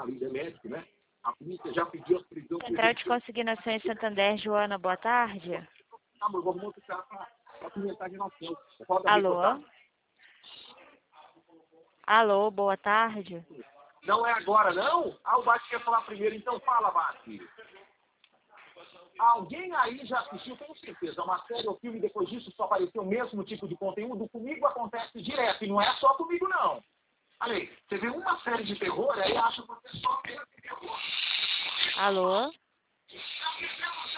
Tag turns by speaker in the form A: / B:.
A: ainda é médico, né? A polícia já pediu a prisão...
B: Central de Consignação em Santander, Joana, boa tarde.
A: Ah, mas vamos mostrar para apimentar de noção.
B: Alô? Alô, boa tarde.
A: Não é agora, não? Ah, o Bate quer falar primeiro, então fala, Bate. Alguém aí já assistiu, com certeza, uma série ou filme, depois disso só apareceu o mesmo tipo de conteúdo? Comigo acontece direto, e não é só comigo, não. Ale, você vê uma série de terror, aí acha que você só vê terror.
B: Alô?